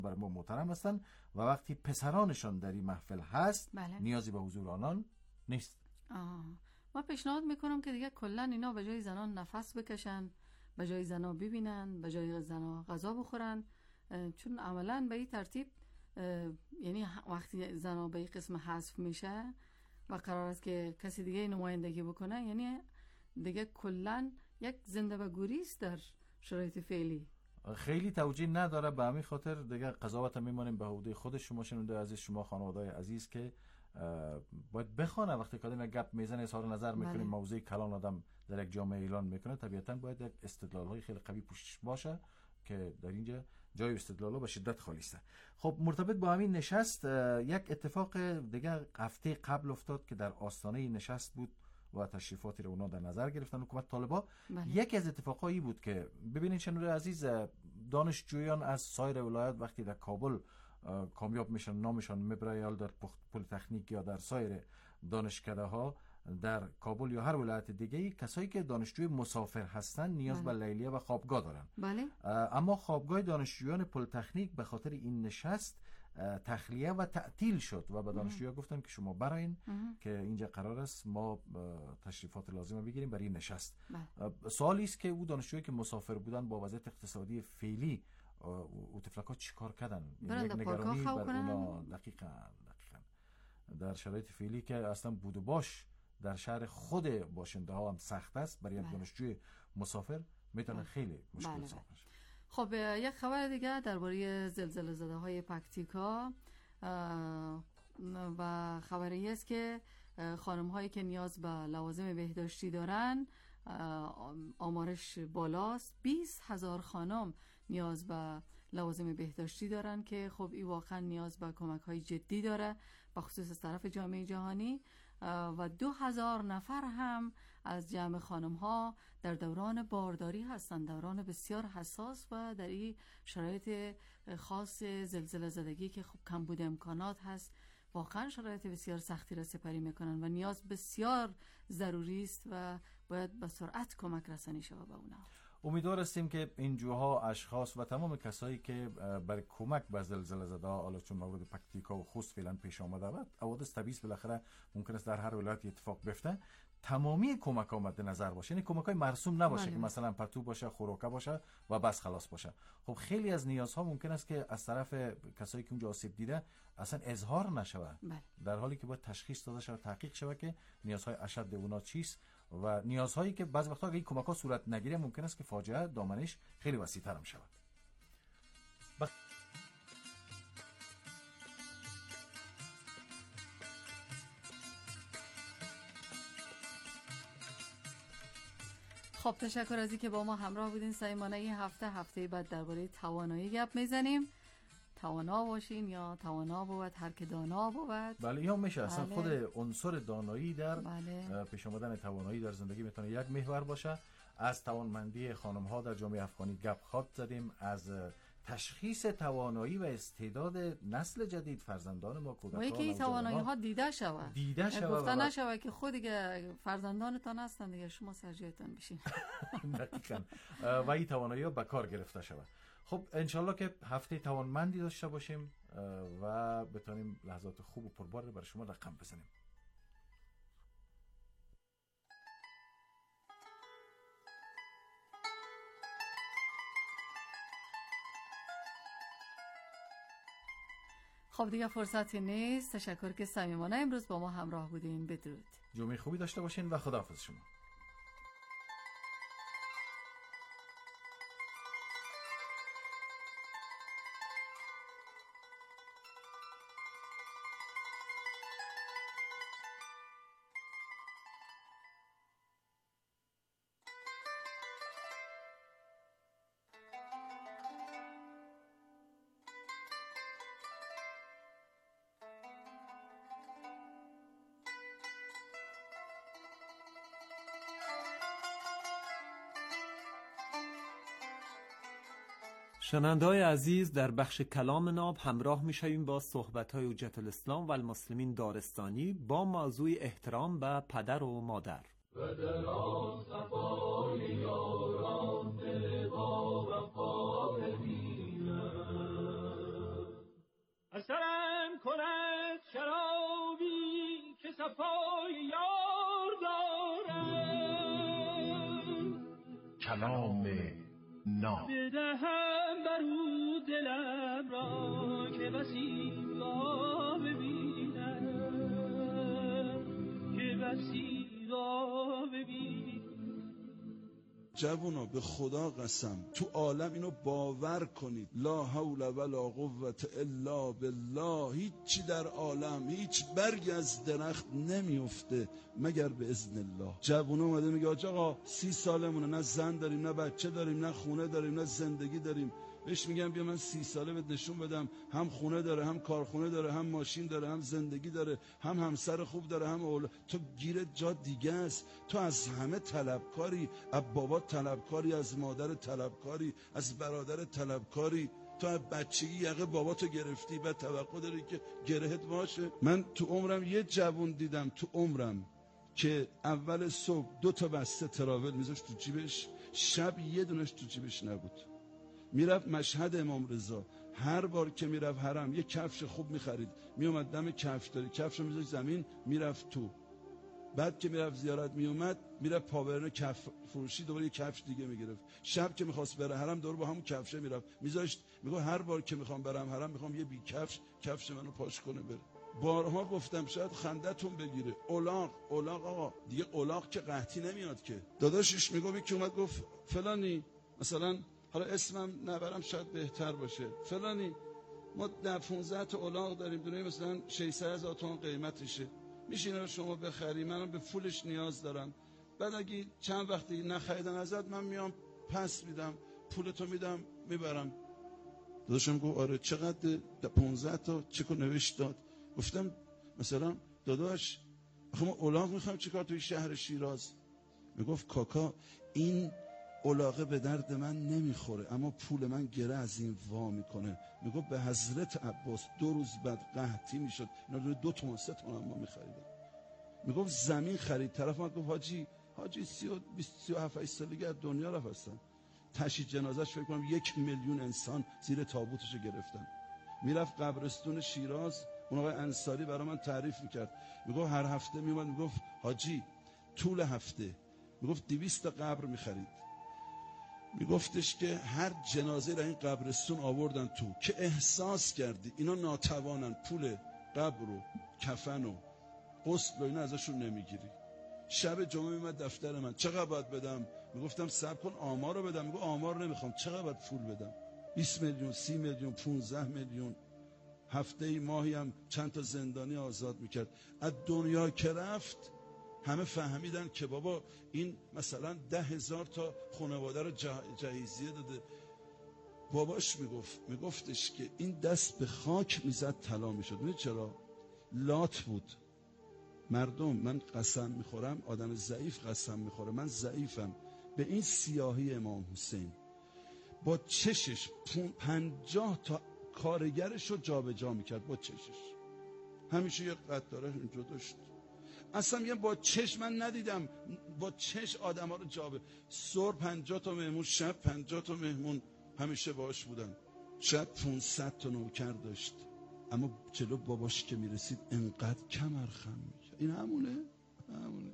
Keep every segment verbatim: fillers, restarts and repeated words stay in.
برای ما محترم هستن و وقتی پسرانشان در این محفل هست بله. نیازی به حضور آنان نیست. آه. ما پیشنهاد میکنم که دیگه کلا اینا به جای زنان نفس بکشن، به جای زنا ببینن، به جای زنا غذا بخورن، چون عملا به این ترتیب یعنی وقتی زنا به این قسم حذف میشه و قرار است که کسی دیگه نمایندگی بکنه، یعنی دیگه کلا یک زنده و گریز در شرایط فعلی خیلی توجیه نداره. به همین خاطر دیگه قضاوت میمونیم به حدود خود شما شنونده عزیز، شما خانواده‌های عزیز که باید بخونه وقتی که آدم گپ میزنه اظهار نظر میکنه، موضوع کلان آدم در یک جامعه اعلان میکنه، طبیعتا باید یک استدلال‌های خیلی قوی پشتش باشه که در اینجا جای استدلال‌ها به شدت خالی است. خب مرتبط با همین نشست یک اتفاق دیگه هفته قبل افتاد که در آستانه نشست بود و تشریفاتی رو اونا در نظر گرفتن حکومت طالبان. یکی از اتفاقایی بود که ببینید شنونده عزیز، دانشجویان از سایر ولایات وقتی در کابل کامیاب میشن، نامشان میبره یا در پلی تکنیک یا در سایر دانشکده ها در کابل یا هر ولایت دیگه، کسایی که دانشجوی مسافر هستن نیاز بله. به لیلیه و خوابگاه دارن. بله. اما خوابگاه دانشجویان پلی تکنیک به خاطر این نشست تخلیه و تعطیل شد و به دانشجوها گفتن که شما براین که اینجا قرار است ما تشریفات لازمه بگیریم برای این نشست. بله. سوالی است که او دانشجویی که مسافر بودن با وضعیت اقتصادی فعلی او تفلکات چی کار کردن؟ یعنی یک نگرانی بر اونا. دقیقاً دقیقاً در شرایط فعلی که اصلا بود و باش در شهر خود باشنده ها هم سخت است، برای یک دانشجوی مسافر میتونه خیلی مشکل بله. ساخته بشه. خب یک خبر دیگه درباره زلزله زده های پکتیکا و خبری است که خانم هایی که نیاز به لوازم بهداشتی دارن آمارش بالاست. بیست هزار خانم نیاز به لوازم بهداشتی دارن که خب این واقعا نیاز به کمک های جدی داره به خصوص از طرف جامعه جهانی و دو هزار نفر هم از جمع خانم ها در دوران بارداری هستند، دوران بسیار حساس و در این شرایط خاص زلزله زدگی که خب کمبود امکانات هست، واقعا شرایط بسیار سختی را سپری میکنن و نیاز بسیار ضروری است و باید به سرعت کمک رسانی شود به اونا. امیدوار هستیم که این جوها اشخاص و تمام کسایی که برای کمک به زلزله زده ها، حالا چون مورد پکتیکا و خوست فعلا پیش آمده و حوادث طبیعی بالاخره ممکن است در هر ولایت اتفاق بیفته، تمامی کمک ها مد نظر باشه، یعنی کمک های مرسوم نباشه بله. که مثلا پتو باشه، خوراکه باشه و بس خلاص باشه. خب خیلی از نیازها ممکن است که از طرف کسایی که اونجا آسیب دیده اصلا اظهار نشود بله. در حالی که باید تشخیص داده شود، تحقیق شود که نیازهای اشد اونا چیست و نیازهایی که بعضی وقتا اگه این کمک‌ها صورت نگیره ممکن است که فاجعه دامنش خیلی وسیع‌تر هم شود. بخ... خب تشکر از اینکه با ما همراه بودین. سایمانه این هفته هفته بعد درباره توانایی گپ میزنیم. توانا باشین یا توانا بود، هر که دانا بود. بله یا میشه اصلا بله. خود عنصر دانایی در بله. پیش آمدن توانایی در زندگی میتونه یک محور باشه. از توانمندی خانم ها در جامعه افغانی گپ خواب زدیم، از تشخیص توانایی و استعداد نسل جدید فرزندان ما، کودکان و این توانایی ها دیده شود دیده شود گفته نشود که خود دیگه فرزندانتان هستن دیگه شما سرجایتان بشین. دقیقاً و این توانایی ها به کار گرفته شود. خب انشالله که هفته توانمندی داشته باشیم و بتونیم لحظات خوب و پربار رو برای شما رقم بزنیم. خب دیگه فرصتی نیست. تشکر که صمیمانه امروز با ما همراه بودین. بدرود. جمعه خوبی داشته باشین و خداحافظ شما. شنونده‌های عزیز، در بخش کلام ناب همراه می‌شویم با صحبت‌های حجت الاسلام و المسلمین دارستانی با موضوع احترام به پدر و مادر. و در آصفای یاران دل با وفا ببینم کلام ناب. بدهم بر او دلم را که بسی را ببینم، که بسی را ببینم. جوونا به خدا قسم تو عالم اینو باور کنید، لا حول ولا قوة الا بالله، هیچی در عالم، هیچ برگی از درخت نمیفته مگر به اذن الله. جوونا اومده میگه آقا سی سالمونه، نه زن داریم نه بچه داریم نه خونه داریم نه زندگی داریم. بهش میگم بیا من سی ساله بهت نشون بدم، هم خونه داره هم کارخونه داره هم ماشین داره هم زندگی داره هم همسر خوب داره هم اولاد. تو گیرت جا دیگه است، تو از همه طلبکاری، از بابا طلبکاری، از مادر طلبکاری، از برادر طلبکاری، تو از بچگی یقه باباتو گرفتی بعد توقع داری که گرهت باشه. من تو عمرم یه جوون دیدم تو عمرم که اول صبح دو تا بسته تراول میذاشت تو جیبش، شب یه دونش تو جیبش نبود. میرفت مشهد امام رضا، هر بار که میرفت حرم یه کفش خوب میخرید، میومد دم کفشداری کفشو میذاشت زمین میرفت تو. بعد که میرفت زیارت میومد میرفت پاورنا کف فروشی دوباره یه کفش دیگه میگرفت. شب که میخواست بره حرم دوباره با همون کفشه میرفت میذاشت، میگه هر بار که میخوام برم حرم میخوام یه بی کفش کفش منو پاش کنه بره. بارها گفتم شاید خندتون بگیره، الاغ الاغ آقا دیگه الاغ که قحطی نمیاد که. داداشش میگه که اومد گفت فلانی، مثلا حالا اسمم نبرم شاید بهتر باشه، فلانی ما ده پانزده تا الاغ داریم، دونه مثلا ششصد هزار تومان قیمتشه، میشه اینا رو شما بخری، منم به پولش نیاز دارم، بعد اگه چند وقتی نخریدن ازت من میام پس میدم، پولتو میدم میبرم. داداشم گفت آره چقدر؟ پانزده تا. چکو نوشت داد. گفتم مثلا داداش آخه ما الاغ میخوایم چیکار توی شهر شیراز؟ میگفت کاکا این الاغه به درد من نمیخوره اما پول من گره از این وا میکنه. میگفت به حضرت عباس دو روز بعد قحطی میشد اینا دو تومن سه تومن ما میخریدن. میگفت زمین خرید، طرف ما گفت حاجی حاجی سی و بیست سی و هفت سالگی از دنیا رفت هستن، تشییع جنازش فکر کنم یک میلیون انسان زیر تابوتشو گرفتن. میرفت قبرستون شیراز، اون آقای انصاری برای من تعریف میکرد، میگفت هر هفته میومد میگفت حاجی طول هفته میگفت دویست قبر میخرید. میگفتش که هر جنازه را این قبرستون آوردن تو که احساس کردی اینا ناتوانن، پول قبر و کفن و غسل و اینا ازشون نمیگیری. شب جمعه میمد دفتر من چقدر باید بدم؟ میگفتم صبر کن آمار رو بدم. میگو آمار نمیخوام، چقدر باید پول بدم؟ بیست میلیون، سی میلیون، پانزده میلیون. هفته ای ماهی هم چند تا زندانی آزاد میکرد. از دنیا که رفت همه فهمیدن که بابا این مثلا ده هزار تا خانواده رو جهیزیه داده. باباش میگفت میگفتش که این دست به خاک میزد طلا میشد. میدونی چرا؟ لات بود. مردم من قسم میخورم، آدم ضعیف قسم میخوره، من ضعیفم، به این سیاهی امام حسین با چشش پنجاه تا کارگرش رو جا به جا میکرد با چشش. همیشه یه قطاره اینجا داشت. اصلا میگم با چش من ندیدم، با چش آدم ها رو جابه. صبح پنجاه تا مهمون، شب پنجاه تا مهمون همیشه باش بودن. شب پانصد تا نوکر داشت، اما جلو باباش که میرسید انقدر کمر خم میکرد. این همونه همونه.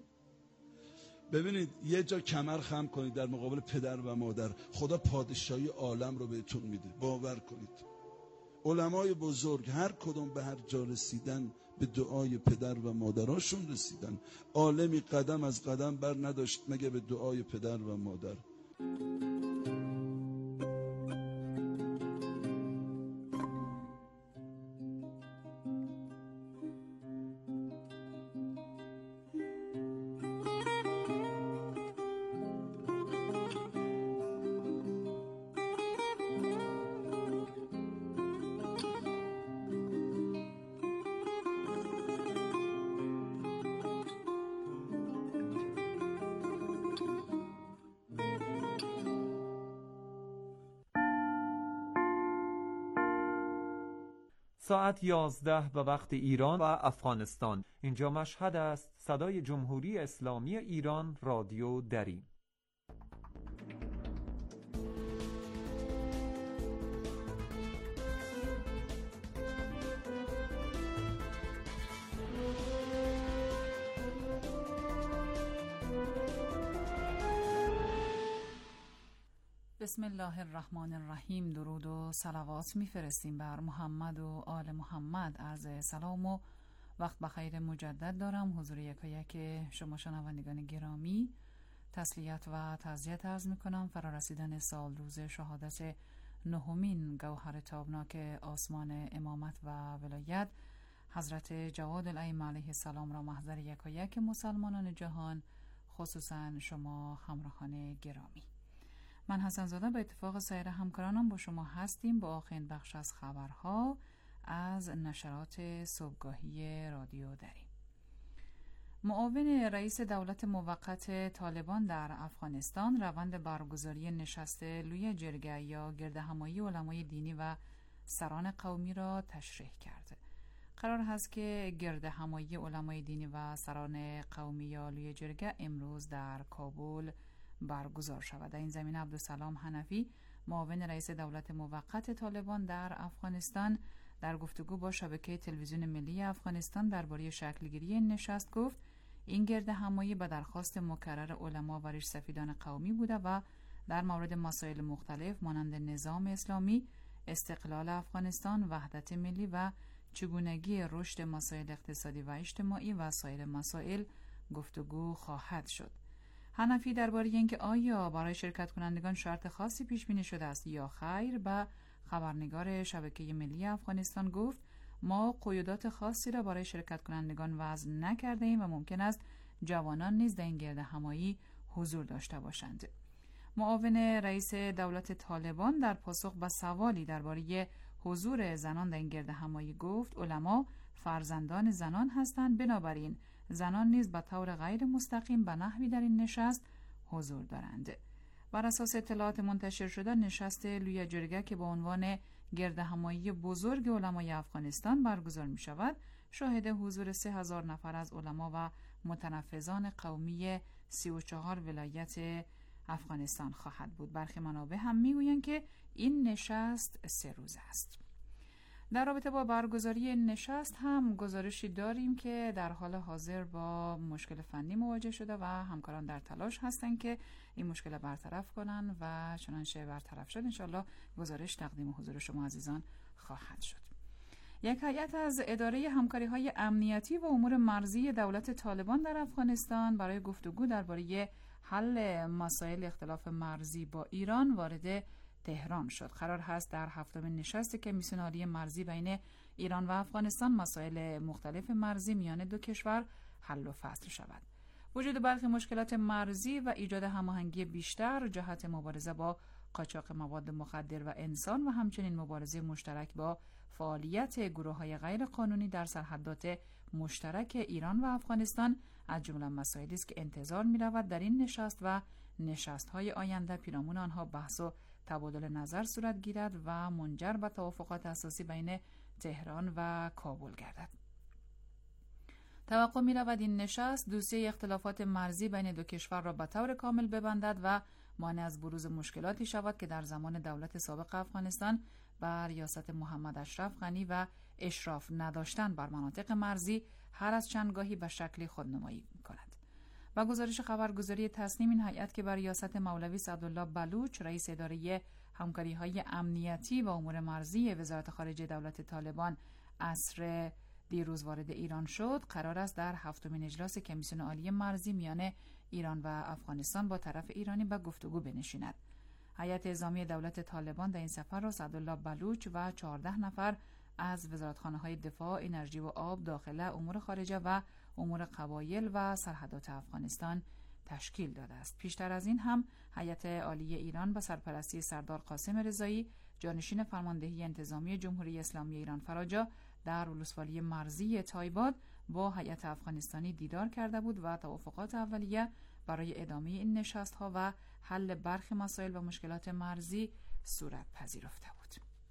ببینید یه جا کمر خم کنید در مقابل پدر و مادر، خدا پادشاهی عالم رو بهتون میده، باور کنید. علمای بزرگ هر کدوم به هر جا رسیدن به دعای پدر و مادراشون رسیدن. عالمی قدم از قدم بر نداشت مگه به دعای پدر و مادر. ساعت یازده به وقت ایران و افغانستان. اینجا مشهد است. صدای جمهوری اسلامی ایران، رادیو دریم. بسم الله الرحمن الرحیم. درود و صلوات میفرستیم بر محمد و آل محمد. عرض سلام و وقت بخیر مجدد دارم حضور یکایک شما شنوندگان گرامی. تسلیت و تعزیت عرض میکنم فرارسیدن سال روز شهادت نهمین گوهر تابناک آسمان امامت و ولایت حضرت جواد الائمه علیه السلام را محضر یکایک مسلمانان جهان، خصوصا شما همراهان گرامی. من حسن زاده به اتفاق سایر همکارانم با شما هستیم با آخرین بخش از خبرها از نشرات صبحگاهی رادیو دری. معاون رئیس دولت موقت طالبان در افغانستان روند برگزاری نشست لوی جرگه یا گردهمایی علمای دینی و سران قومی را تشریح کرد. قرار هست که گردهمایی علمای دینی و سران قومی یا لوی جرگه امروز در کابل برگزار شود. در این زمینه عبدالسلام حنفی معاون رئیس دولت موقت طالبان در افغانستان در گفتگو با شبکه تلویزیون ملی افغانستان درباره شکلگیری این نشست گفت این گردهمایی به درخواست مکرر علما و ریش سفیدان قومی بوده و در مورد مسائل مختلف مانند نظام اسلامی، استقلال افغانستان، وحدت ملی و چگونگی رشد مسائل اقتصادی و اجتماعی و سایر مسائل گفتگو خواهد شد. حنفی درباره اینکه آیا برای شرکت کنندگان شرط خاصی پیش بینی شده است یا خیر به خبرنگار شبکه ملی افغانستان گفت ما قیودات خاصی را برای شرکت کنندگان وضع نکرده ایم و ممکن است جوانان نیز در این گردهمایی حضور داشته باشند. معاون رئیس دولت طالبان در پاسخ به سوالی درباره حضور زنان در این گردهمایی گفت علما فرزندان زنان هستند، بنابراین زنان نیز به طور غیر مستقیم به نحوی در این نشست حضور دارند. بر اساس اطلاعات منتشر شده نشست لوی جرگه که با عنوان گردهمایی بزرگ علمای افغانستان برگزار می شود شاهد حضور سه هزار نفر از علما و متنفذان قومی سی و چهار ولایت افغانستان خواهد بود. برخی منابع هم می گویند که این نشست سه روزه است. در رابطه با برگزاری این نشست هم گزارشی داریم که در حال حاضر با مشکل فنی مواجه شده و همکاران در تلاش هستند که این مشکل برطرف کنن و چنانچه برطرف شد انشالله گزارش تقدیم حضور شما عزیزان خواهد شد. یک هیئت از اداره همکاری‌های امنیتی و امور مرزی دولت طالبان در افغانستان برای گفتگو درباره حل مسائل اختلاف مرزی با ایران وارد تهران شد. قرار هست در هفتمین نشست کمیسیون عالی مرزی بین ایران و افغانستان مسائل مختلف مرزی میان دو کشور حل و فصل شود. وجود برخی مشکلات مرزی و ایجاد هماهنگی بیشتر جهت مبارزه با قاچاق مواد مخدر و انسان و همچنین مبارزه مشترک با فعالیت گروه‌های غیر قانونی در سرحدات مشترک ایران و افغانستان از جمله مسائلی است که انتظار می‌رود در این نشست و نشست‌های آینده پیرامون آنها بحث و تبادل نظر صورت گیرد و منجر به توافقات اساسی بین تهران و کابل گردد. توقع می رود این نشست دوسیه اختلافات مرزی بین دو کشور را به طور کامل ببندد و مانع از بروز مشکلاتی شود که در زمان دولت سابق افغانستان بر ریاست محمد اشرف غنی و اشراف نداشتن بر مناطق مرزی هر از چندگاهی به شکلی خودنمایی می کند. و گزارش خبرگزاری تصنیم این هیئت که بر ریاست مولوی سعدالله بلوچ رئیس اداره همکاری‌های امنیتی و امور مرزی وزارت خارجه دولت طالبان عصر دیروز وارد ایران شد، قرار است در هفتمین اجلاس کمیسیون عالی مرزی میان ایران و افغانستان با طرف ایرانی به گفتگو بنشیند. هیئت اعزامی دولت طالبان در این سفر را سعدالله بلوچ و چهارده نفر از وزارتخانه‌های دفاع، انرژی و آب، داخله، امور خارجه و امور قبایل و سرحدات افغانستان تشکیل داده است. پیشتر از این هم هیئت عالی ایران به سرپرستی سردار قاسم رضایی، جانشین فرماندهی انتظامی جمهوری اسلامی ایران فراجا در ولسوالی مرزی تایباد با هیئت افغانستانی دیدار کرده بود و توافقات اولیه برای ادامه این نشست‌ها و حل برخی مسائل و مشکلات مرزی صورت پذیرفته بود.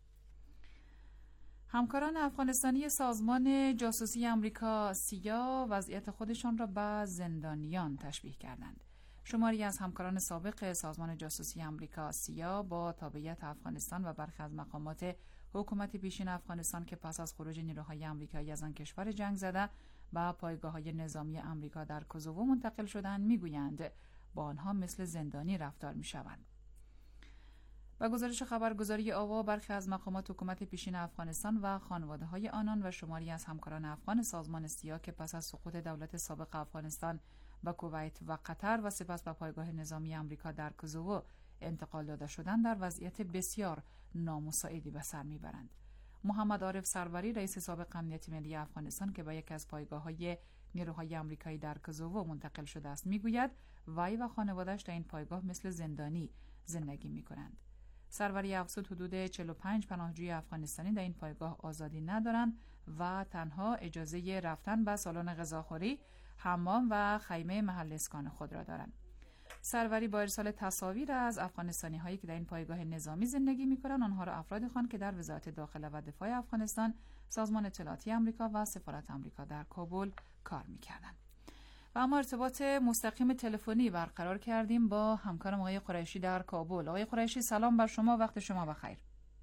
همکاران افغانستانی سازمان جاسوسی آمریکا سیا وضعیت خودشان را به زندانیان تشبیه کردند. شماری از همکاران سابق سازمان جاسوسی آمریکا سیا با تابعیت افغانستان و برخی از مقامات حکومت پیشین افغانستان که پس از خروج نیروهای آمریکایی از آن کشور جنگ زده و پایگاه‌های نظامی آمریکا در کوزوو منتقل شدند میگویند با آنها مثل زندانی رفتار می‌شوند. با گزارش خبرگزاری آوا، برخی از مقامات حکومت پیشین افغانستان و خانواده‌های آنان و شماری از همکاران افغان سازمان سیا که پس از سقوط دولت سابق افغانستان به کویت و قطر و سپس به پایگاه نظامی آمریکا در کوزوو انتقال داده شدند، در وضعیت بسیار نامساعدی به سر میبرند. محمد عارف سروری، رئیس سابق امنیت ملی افغانستان که به یکی از پایگاه‌های نیروهای آمریکایی در کوزوو منتقل شده است، میگوید وی و خانواده‌اش در این پایگاه مثل زندانی زندگی می‌کنند. سروری افزود حدود چهل و پنج پناهجوی افغانستانی در این پایگاه آزادی ندارند و تنها اجازه رفتن به سالن غذاخوری، حمام و خیمه محل اسکان خود را دارند. سروری با ارسال تصاویر از افغانستانی هایی که در این پایگاه نظامی زندگی می‌کنند، آنها را افرادی خواند که در وزارت داخله و دفاع افغانستان، سازمان اطلاعاتی آمریکا و سفارت آمریکا در کابل کار می‌کردند. و اما ارتباط مستقیم تلفنی برقرار کردیم با همکارم آقای قریشی در کابل. آقای قریشی، سلام بر شما، وقت شما بخیر.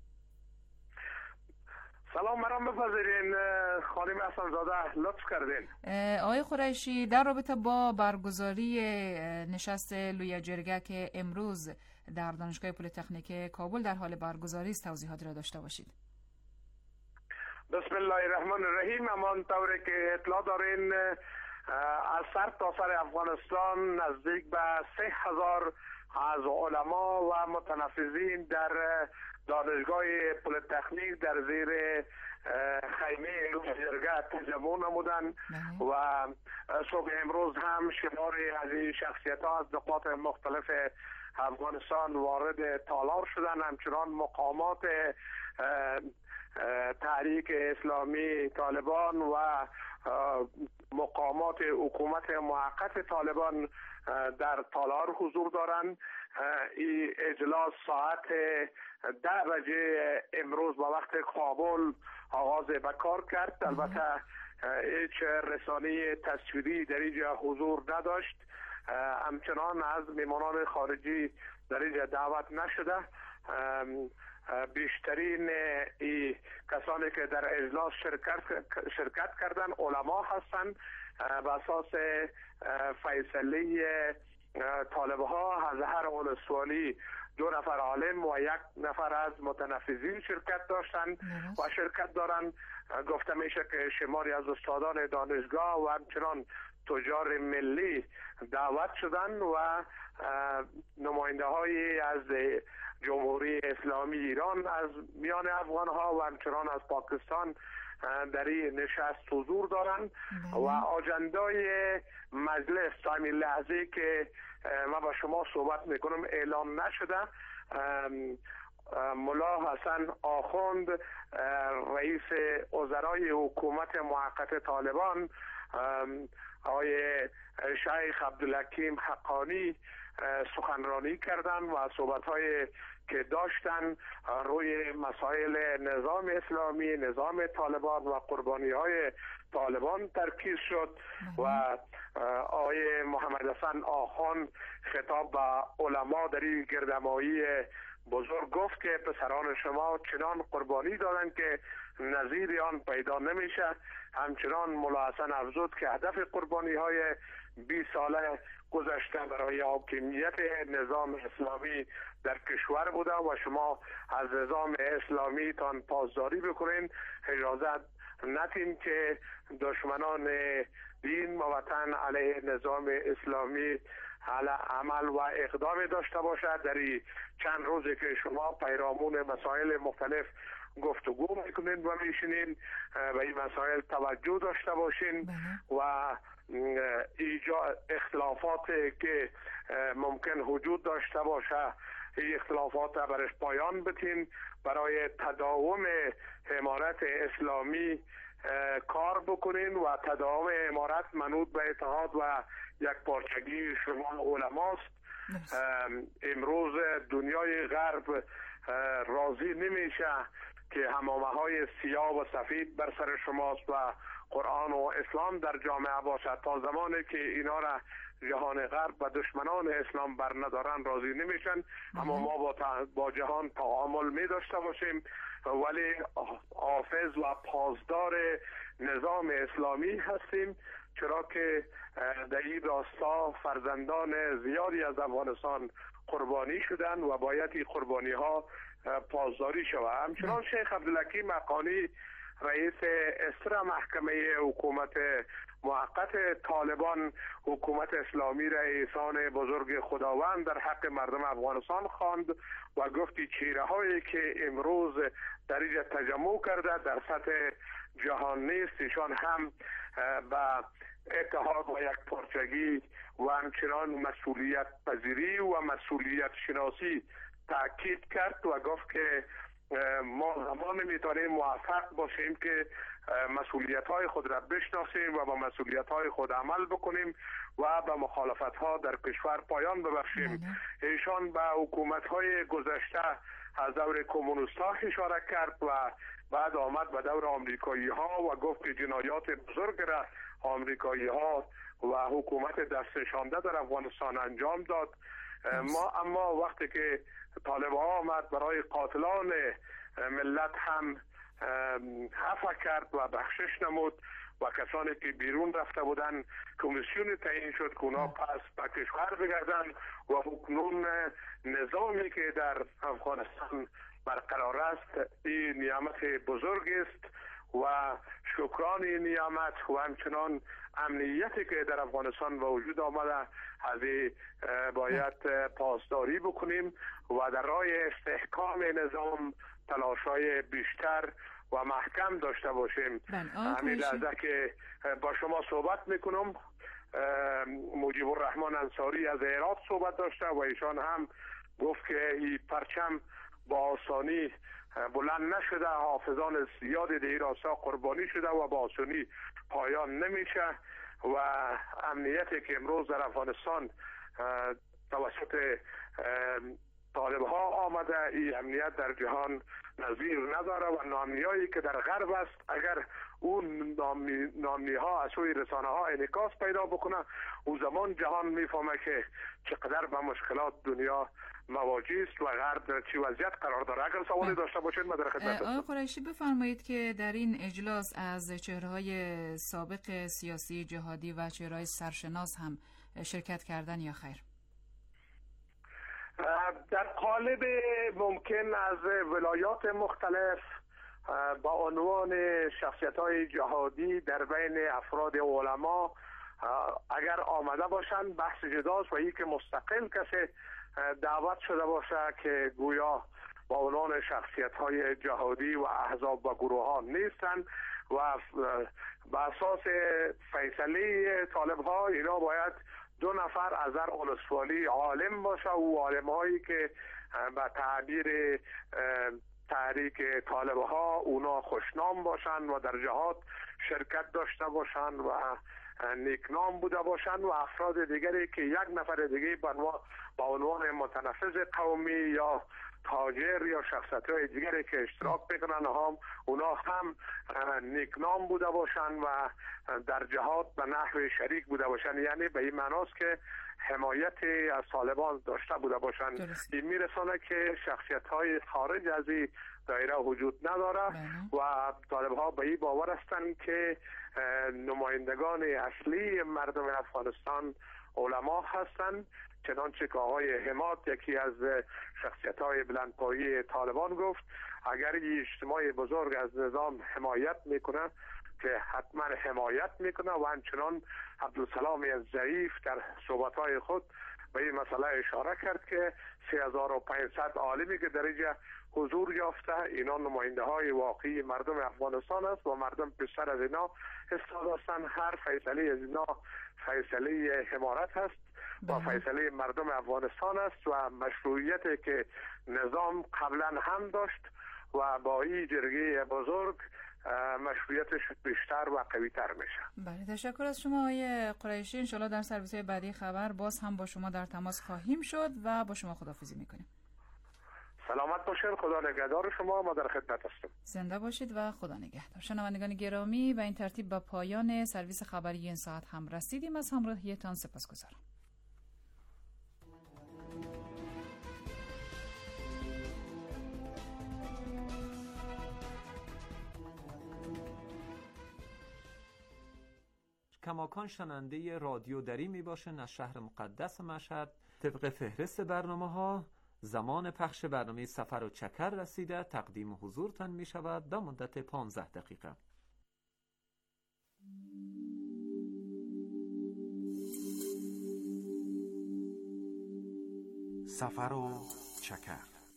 سلام، مرام بپذیرین خانم حسن زاده، لطف کردین. آقای قریشی، در رابطه با برگزاری نشست لوی جرگه که امروز در دانشگاه پلی‌تکنیک کابل در حال برگزاری است، توضیحات را داشته باشید. بسم الله الرحمن الرحیم. امان طوری که اطلاع دارین، از سر تا سر افغانستان نزدیک به سه هزار از علما و متنفذین در دانشگاه پلی‌تکنیک در زیر خیمه لوی جرگه تجمع نمودند و صبح امروز هم شماری از این شخصیت ها از نقاط مختلف افغانستان وارد تالار شدند. همچنان مقامات تحریک اسلامی طالبان و مقامات حکومت موقت طالبان در تالار حضور دارند. این اجلاس ساعت ده بجه امروز با وقت کابل آغاز به کار کرد. البته هیچ رسانه تصویری در اینجا حضور نداشت. همچنان از میمانان خارجی در اینجا دعوت نشده. بیشترین ای کسانی که در اجلاس شرکت شرکت کردن علما هستند. به اساس فیصله طالب ها از هر ولسوالی دو نفر عالم و یک نفر از متنفذین شرکت داشتند و شرکت دارند. گفته میشه که شماری از استادان دانشگاه و همچنان تجار ملی دعوت شدند و نماینده های از جمهوری اسلامی ایران از میان افغان ها و همچنان از پاکستان در این نشست حضور دارند و آجندای مجلس تا همین لحظه که ما با شما صحبت میکنم اعلام نشده. ملا حسن آخوند، رئیس وزرای حکومت موقت طالبان، آقای شیخ عبدالحکیم حقانی سخنرانی کردند و صحبت‌های که داشتن روی مسائل نظام اسلامی، نظام طالبان و قربانی‌های طالبان ترکیز شد و آقای محمد حسن آخوند خطاب به علما در این گردمایی بزرگ گفت که پسران شما چنان قربانی دادند که نظیر آن پیدا نمیشه. همچنان ملا حسن افزود که هدف قربانی های بیست ساله گذشته برای حاکمیت نظام اسلامی در کشور بوده و شما از نظام اسلامی تان پاسداری بکنین، اجازه ندین که دشمنان دین و وطن علیه نظام اسلامی عمل و اقدام داشته باشد. در این چند روزی که شما پیرامون مسائل مختلف گفتگو میکنین و میشینین و این مسائل توجه داشته باشین و ایجاد اختلافات که ممکن وجود داشته باشه این اختلافات برش پایان بتین، برای تداوم امارت اسلامی کار بکنین و تداوم امارت منوط به اتحاد و یک پارچگی شما علماست. امروز دنیای غرب راضی نمیشه که همامه های سیاه و سفید بر سر شماست و قرآن و اسلام در جامعه باشد. تا زمانی که اینا را جهان غرب و دشمنان اسلام بر ندارن راضی نمیشن. اما ما با, با جهان تعامل می داشته باشیم، ولی حافظ و پاسدار نظام اسلامی هستیم، چرا که در این راستا فرزندان زیادی از افغانستان قربانی شدن و باید این قربانی ها پاسداری شود. همچنان شیخ عبدالحکیم حقانی رئیس اسرا محکمه حکومت موقت طالبان حکومت اسلامی را احسان بزرگ خداوند در حق مردم افغانستان خواند و گفتی چهره هایی که امروز در اینجا تجمع کرده در سطح جهان نیست، ایشان هم با اتحاد و یک پارچگی و همچنان مسئولیت پذیری و مسئولیت شناسی تاکید کرد و گفت که ما زمان میتونیم موفق باشیم که مسئولیت های خود را بشناسیم و با مسئولیت های خود عمل بکنیم و به مخالفت ها در کشور پایان ببخشیم. ایشان به حکومت های گذشته از دور کمونیست ها اشاره کرد و بعد آمد به دور آمریکایی ها و گفت که جنایات بزرگ را آمریکایی ها و حکومت دست نشانده در افغانستان انجام داد. ما اما وقتی که طالب ها آمد برای قاتلان ملت هم عفو کرد و بخشش نمود و کسانی که بیرون رفته بودن کمیسیون تعیین شد که اونا پس به کشور بگردن و اکنون نظامی که در افغانستان برقرار است این نعمت بزرگ است و شکران این نعمت و همچنان امنیتی که در افغانستان به وجود آمده از باید پاسداری بکنیم و در راه استحکام نظام تلاش‌های بیشتر و محکم داشته باشیم. همین لحظه که با شما صحبت میکنم مجیب الرحمن انصاری از هرات صحبت داشته و ایشان هم گفت که این پرچم با آسانی بلند نشده، حافظان زیاد در راستا قربانی شده و با آسانی پایان نمیشه و امنیتی که امروز در افغانستان توسط طالب ها آمده این امنیت در جهان نظیر نداره و ناامنیایی که در غرب است اگر اون ناامنی ها از سوی رسانه ها انعکاس پیدا بکنه اون زمان جهان میفهمه که چقدر با مشکلات دنیا مواجه است و غرب در چی وضعیت قرار داره. اگر سوالی داشته باشید من در خدمت هستم. آقای قریشی بفرمایید که در این اجلاس از چهره‌های سابق سیاسی جهادی و چهره‌های سرشناس هم شرکت کردن یا خیر؟ در قالب ممکن از ولایات مختلف با عنوان شخصیت‌های جهادی در بین افراد علما اگر آمده باشند بحث جداست و این که مستقل کسی دعوت شده باشه که گویا با عنوان شخصیت‌های جهادی و احزاب و گروهان نیستند و به اساس فیصله طالب‌ها اینا باید دو نفر از در اولسوالی عالم باشه و عالم هایی که به تعبیر تحریک طالب ها اونا خوشنام باشن و در جهاد شرکت داشته باشن و نیکنام بوده باشن و افراد دیگری که یک نفر دیگه با عنوان متنفذ قومی یا تاجر یا شخصیت های دیگری که اشتراک بکنن هم اونا هم نیکنام بوده باشن و در جهاد به نحو شریک بوده باشن، یعنی به این معناست که حمایت از طالبان داشته بوده باشن. این میرسانه که شخصیت های خارج از این دایره وجود نداره و طالب ها به این باور هستند که نمایندگان اصلی مردم افغانستان علما هستند، چنانچه که آقای حماد یکی از شخصیت های بلندپایه طالبان گفت اگر این اجتماع بزرگ از نظام حمایت میکنه که حتما حمایت میکنه و همچنان عبدالسلام ضعیف در صحبت‌های خود به این مسئله اشاره کرد که سه هزار و پانصد عالمی که در اینجا حضور یافته اینا نماینده های واقعی مردم افغانستان است و مردم بیشتر از اینا استاد هستند. هر فیصله از اینا فیصله حمارت است و فیصله مردم افغانستان است و مشروعیتی که نظام قبلا هم داشت و با این جرگه بزرگ مشروعیتش بیشتر و قوی‌تر میشه. بله، تشکر از شما آقای قریشی. انشالله در سرویس‌های بعدی خبر باز هم با شما در تماس خواهیم شد و با شما خداحافظی میکنیم. سلامت باشید، خدا نگهدار شما، ما در خدمت هستیم. زنده باشید و خدا نگهدار. شنوندگان گرامی، و این ترتیب به پایان سرویس خبری این ساعت هم رسیدیم. از همراهیتان سپاسگزارم. کماکان شننده رادیو دری می باشن از شهر مقدس مشهد طبق فهرست برنامه ها زمان پخش برنامه سفر و چکر رسیده. تقدیم حضورتان می شود به مدت پانزده دقیقه. سفر و چکر.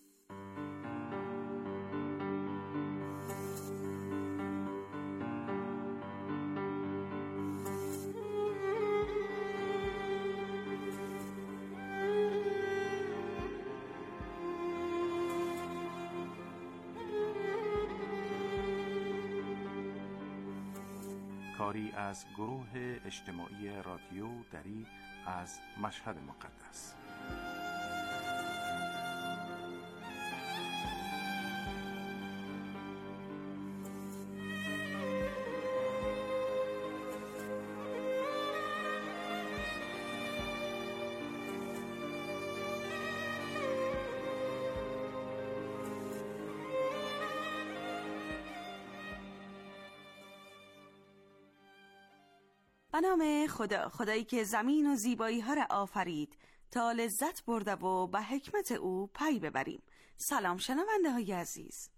کاری از گروه اجتماعی رادیو دری از مشهد مقدس. به نام خدا، خدایی که زمین و زیبایی ها را آفرید تا لذت برده و به حکمت او پی ببریم. سلام شنونده های عزیز.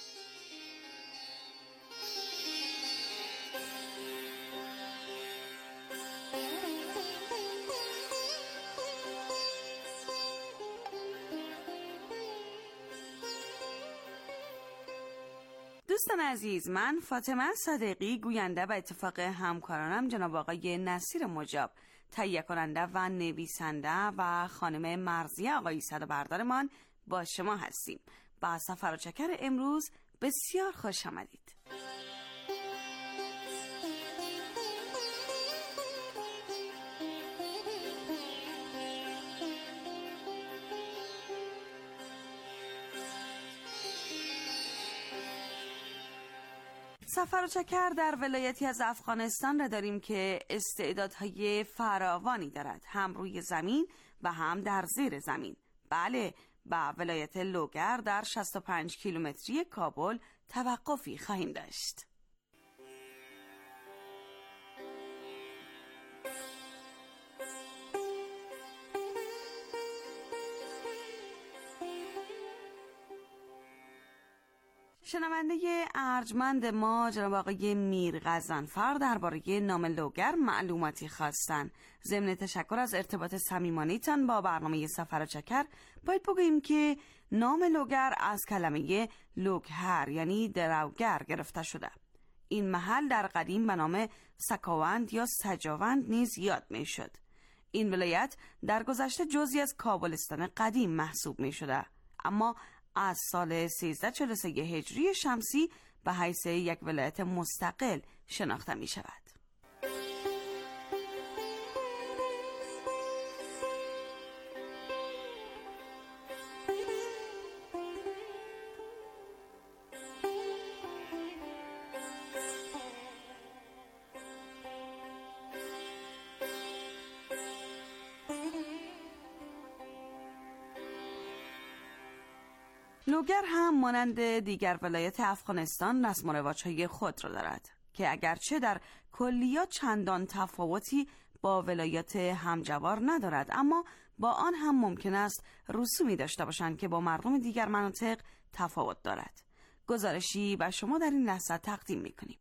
دوستان عزیز، من فاطمه صادقی، گوینده به اتفاق همکارانم جناب آقای نصیر مجاب، تهیه کننده و نویسنده، و خانم مرضیه آقای صدابردارمان با شما هستیم. با سفر و چکر امروز بسیار خوش آمدید. سفر و چکر در ولایتی از افغانستان را داریم که استعدادهای فراوانی دارد، هم روی زمین و هم در زیر زمین. بله، به ولایت لوگر در شصت و پنج کیلومتری کابل توقفی خواهیم داشت. شنونده ارجمند ما جناب آقای میر غضنفر درباره نام لوگر معلوماتی خواستن. ضمن تشکر از ارتباط صمیمانیتان با برنامه سفر و چکر، باید بگوییم که نام لوگر از کلمه لوگهر یعنی دروگر گرفته شده. این محل در قدیم به نام سکاوند یا سجاوند نیز یاد می شد. این ولایت در گذشته جزئی از کابلستان قدیم محسوب می شده، اما از سال سیزده و چهل و سه هجری شمسی به حیث یک ولایت مستقل شناخته می شود. لوگر هم مانند دیگر ولایت افغانستان رسم و رواج‌های خود را دارد که اگرچه در کلیات چندان تفاوتی با ولایات همجوار ندارد، اما با آن هم ممکن است رسومی داشته باشند که با مردم دیگر مناطق تفاوت دارد. گزارشی به شما در این لحظه تقدیم می‌کنیم.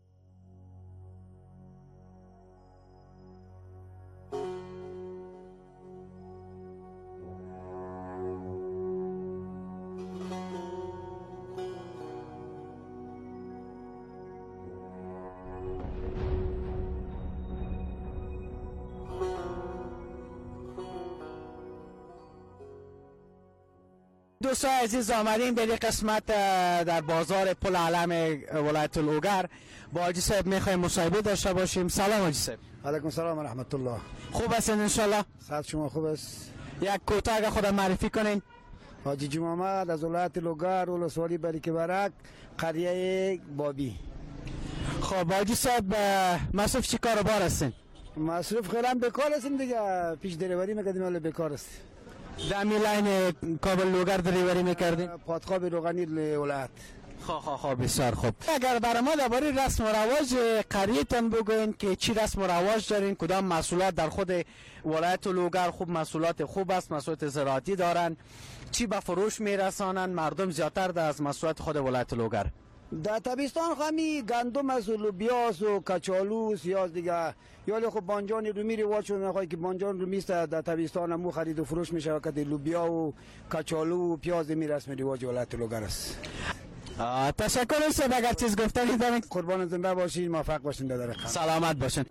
دوستان عزیز، آمدیم به قسمت در بازار پل علم ولایت لوگر. با حاجی صاحب میخوایم مصاحبه داشته باشیم. سلام حاجی صاحب. علیکم سلام و رحمت الله. خوب هستین ان شاء الله؟ صحت شما خوب است؟ یک کوتاه اگه خودم معرفی کنین. حاجی جمعه محمد از ولایت لوگر، ولسوالی بریک برک، قریه بابی. خب حاجی صاحب، مصروف چی کاروبار هستین؟ مصروف خیلی بیکار هستیم دیگه، پیش دریوری میکردیم ولی بیکار است. در میلین کابل لوگر دریوری میکردین؟ پادخاب روغنی ولایت. خب خب خب بسیار خوب. اگر برای ما درباره رسم و رواج قریه‌تان بگوین که چی رسم و رواج دارین، کدام محصولات در خود ولایت لوگر خوب محصولات خوب است، محصولات زراعتی دارن، چی به فروش میرسانن مردم زیاتر در از محصولات خود ولایت لوگر؟ در تابستان خمی گندم است و لوبیاس و کچالو سیاز دیگه، یا خب بانجان رومی رواج شده میخواد که بانجان رومی است در تابستان هم خرید و فروش میشه که لوبیا و کچالو و پیاز می رسم رواج ولایت لوگر است. تشکر استاد. اگر چیز گفتنی دارین قربان زنده باشین، موفق باشین در خدمت. سلامت باشین.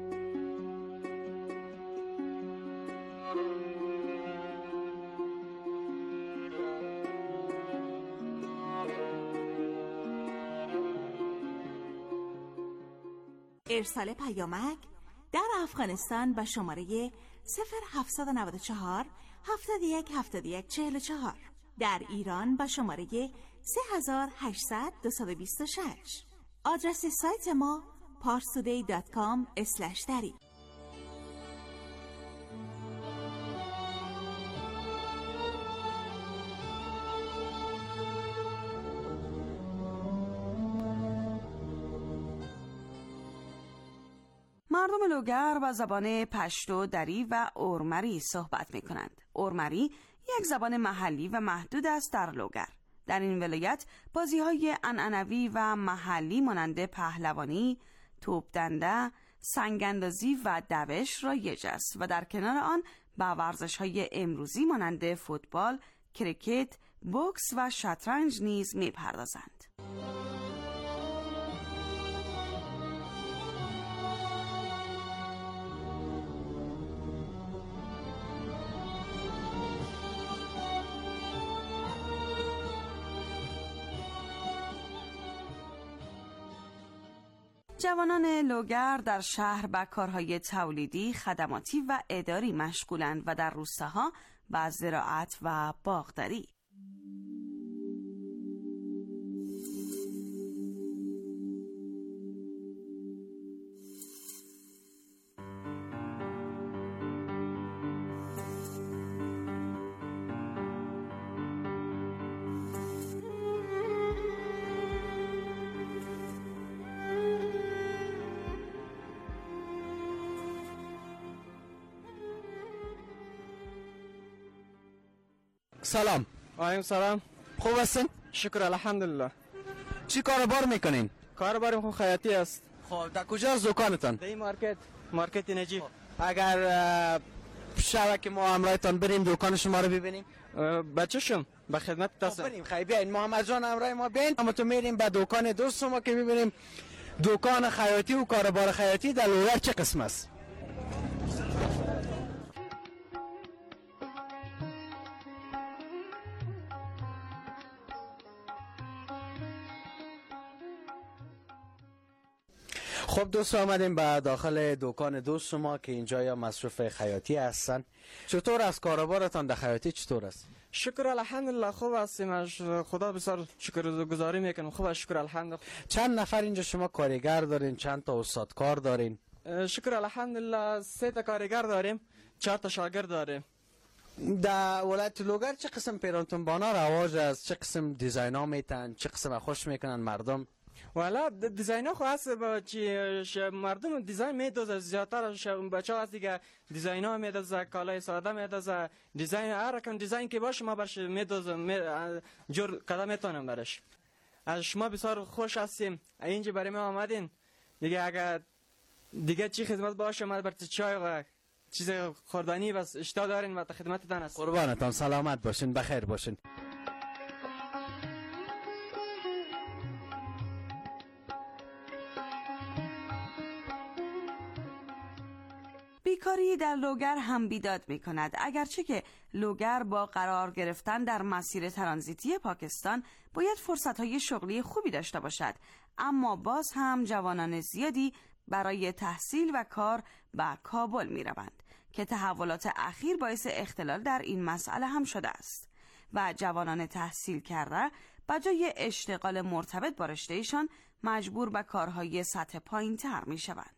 ارسال پیامک در افغانستان به شماره صفر هفتصد و نود و چهار هفتاد و یک هفتاد و یک چهل و چهار، در ایران به شماره سه هزار و هشتصد دویست و بیست و شش. آدرس سایت ما پارستودی دات کام اسلش دری. مردم لوگر با زبان پشتو، دری و اورمری صحبت می کنند. اورمری یک زبان محلی و محدود است در لوگر. در این ولایت بازی‌های عنعنوی و محلی مانند پهلوانی، توپ دنده، سنگ‌اندازی و دوش رایج است و در کنار آن به ورزش‌های امروزی مانند فوتبال، کریکت، بوکس و شطرنج نیز می‌پردازند. جوانان لوگر در شهر به کارهای تولیدی، خدماتی و اداری مشغولند و در روستاها به زراعت و باغداری. سلام. علیکم سلام. خوب هستین؟ شکر الحمدلله. چی کاربار میکنین؟ کاربارم خود خیاطی است. خب در کجاست دکانتان؟ در این مارکت، مارکت نجیب. اگر شب که ما همراهتان بریم دکان شما رو ببینیم؟ بچه شم به خدمت هستم. بریم خیلی بیاین محمد جان همراه ما بیاین. اما تو میریم به دکان دوست ما که ببینیم دکان خیاطی و کاربار خیاطی در لوگر چه قسم است. خب دوست آمدیم به داخل دکان دوست شما که اینجا یا مصروف خیاطی هستن. چطور از کاربارتان در خیاطی چطور است؟ شکر الحمدلله خوب هستیم، خدا بسیار شکر گزاری میکنم. خوب شکر الحمدلله. چند نفر اینجا شما کارگر دارین؟ چند تا استاد کار دارین؟ شکر الحمدلله سه تا کارگر داریم، چهار تا شاگرد داریم. در ولایت لوگر چه قسم پیرانتون بانا رواج است؟ چه قسم دیزاین ها میتن؟ چه قسم خوش میکنن مردم؟ والا دیزاین ها خو هست با چی مردم دیزاین میدوزه، زیادتر بچه ها هست دیگه دیزاین ها میدوزه، کالای ساده میدوزه، دیزاین هر رقم دیزاین که باشه ما برش میدوزه می جور کدا میتونم برش. از شما بسیار خوش هستیم اینجا برای ما آمدین دیگه. اگر دیگه چی خدمت باشه ما برای چای و چیز خوردنی بس اشتها دارین و خدمتتان هستیم. قربانتان، سلامت باشین، بخیر باشین. بیکاری در لوگر هم بیداد می کند. اگرچه که لوگر با قرار گرفتن در مسیر ترانزیتی پاکستان باید فرصتهای شغلی خوبی داشته باشد، اما باز هم جوانان زیادی برای تحصیل و کار به کابل می روند که تحولات اخیر باعث اختلال در این مسئله هم شده است و جوانان تحصیل کرده به جای اشتغال مرتبط با رشته‌شان مجبور به کارهای سطح پایین تر می شوند.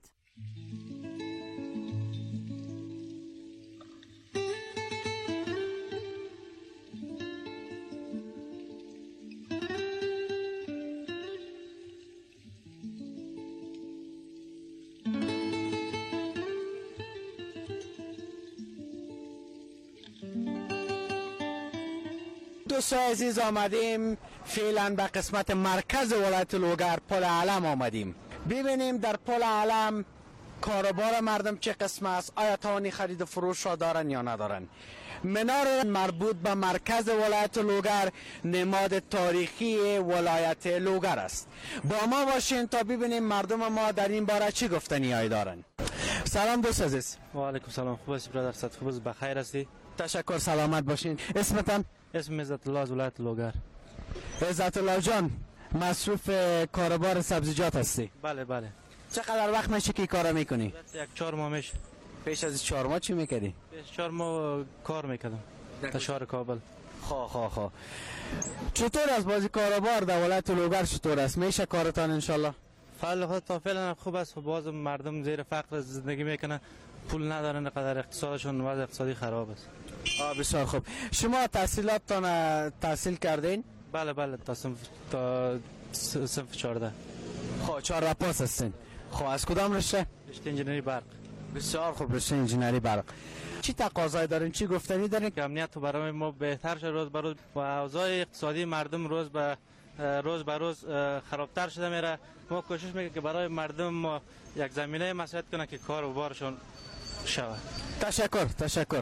دوستان عزیز آمدیم فعلا به قسمت مرکز ولایت لوگر پل علم آمدیم. ببینیم در پل علم کاروبار مردم چه قسم است، آیا توانی خرید و فروش را دارن یا ندارن. منار مربوط به مرکز ولایت لوگر نماد تاریخی ولایت لوگر است. با ما باشین تا ببینیم مردم ما در این باره چی گفتنی دارن. سلام دوست عزیز. و علیکم سلام. خوب است برادر؟ صد خوب است؟ بخیر هستی؟ تشکر، سلامت باشین. اسمتان؟ اسم عزت الله از ولایت لوگر. عزت الله جان، مصروف کاروبار سبزیجات هستی؟ بله بله. چقدر وقت میشه که کار میکنی؟ یک چهار ماه میشه. پیش از چهار ماه چی میکردی؟ پیش چهار ماه کار میکردم در شهر کابل. خواه خواه خواه. چطور است بازی کاروبار در ولایت لوگر؟ چطور است؟ میشه کارتان انشالله؟ فعل خود تا فعلا خوب است. باز مردم زیر فقر زندگی میکنن، پول ندارن، قدر اقتصادشون وضع اقتصادی خراب است. آه بسیار خوب. شما تحصیلاتتان تحصیل کردین؟ بله بله تا صنف تا صنف چهارده. خب چهارده پاس هستین. خب از کدام رشته؟ رشته انجینری برق. بسیار خوب، رشته انجینری برق. چی تقاضای دارین، چی گفتنی دارین؟ امنیت برای ما بهتر شد روز به روز و اوضاع اقتصادی مردم روز به روز به روز خرابتر شده میره. ما کوشش میکنیم که برای مردم ما یک زمینه مساعد کنه که کار و بارشون شود. تشکر تشکر.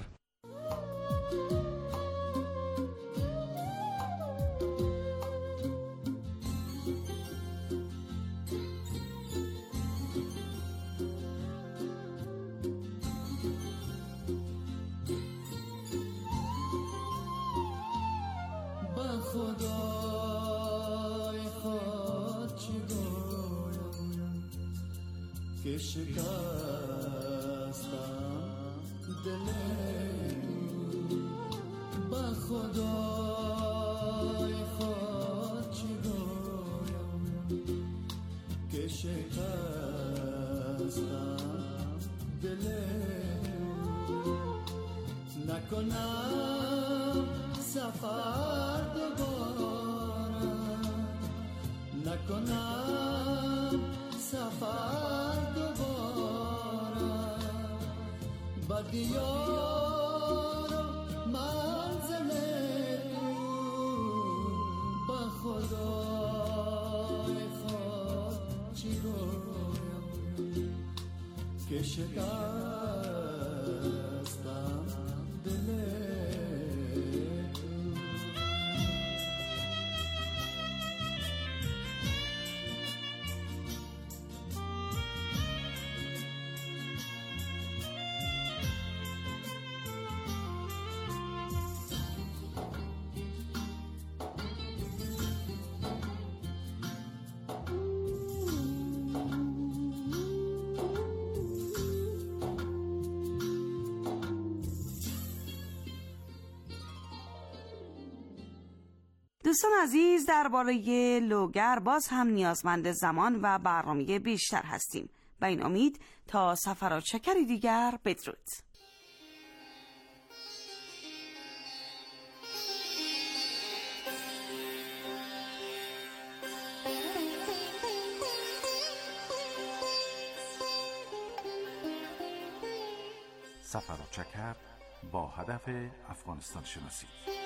که شکستم دل با خدای خود چی گویم که شکستم دل نکنم سفر دوباره نکنم سفر با دیار منزل تو با خدای خود چی گویم که شکستم دل دوستان عزیز، درباره لوگر باز هم نیازمند زمان و برنامه بیشتر هستیم. با این امید تا سفر و چکری دیگر، بدرود. سفر و چکر با هدف افغانستان شناسی.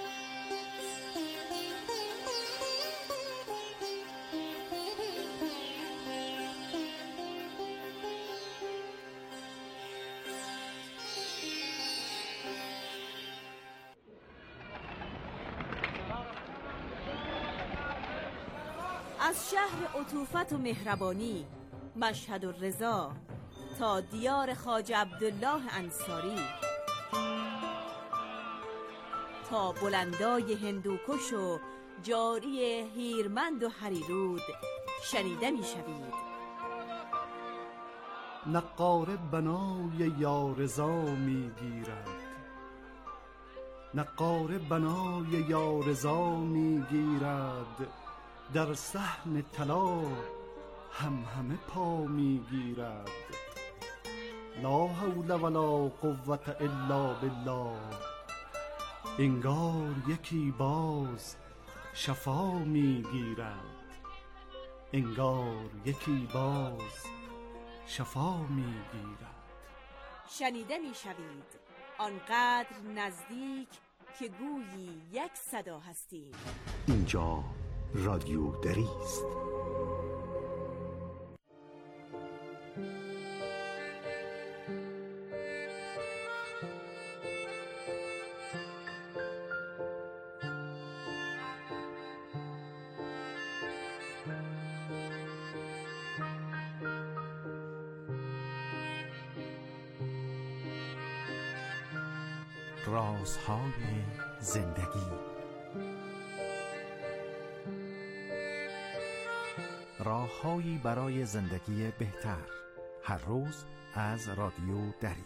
از شهر عطوفت و مهربانی، مشهد و رضا، تا دیار خواجه عبدالله انصاری، تا بلندای هندوکش و جاری هیرمند و هریرود شنیده می شوید. نقاره بنای یارضا می گیرد، نقاره بنای یارضا می گیرد، در صحن طلا هم همه پا می گیرد. لا حول ولا قوة الا بالله، انگار یکی باز شفا می گیرد، انگار یکی باز شفا می گیرد. شنیده می شوید آنقدر نزدیک که گویی یک صدا هستیم. اینجا رادیو دری است. رازهای زندگی، راههایی برای زندگی بهتر، هر روز از رادیو دری.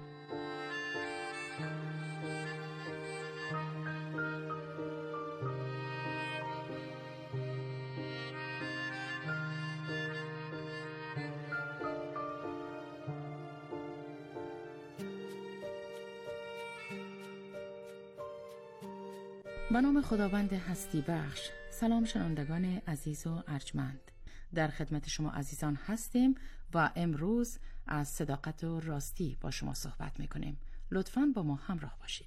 به نام خداوند هستی بخش. سلام شنوندگان عزیز و ارجمند، در خدمت شما عزیزان هستیم و امروز از صداقت و راستی با شما صحبت میکنیم. لطفاً با ما همراه باشید.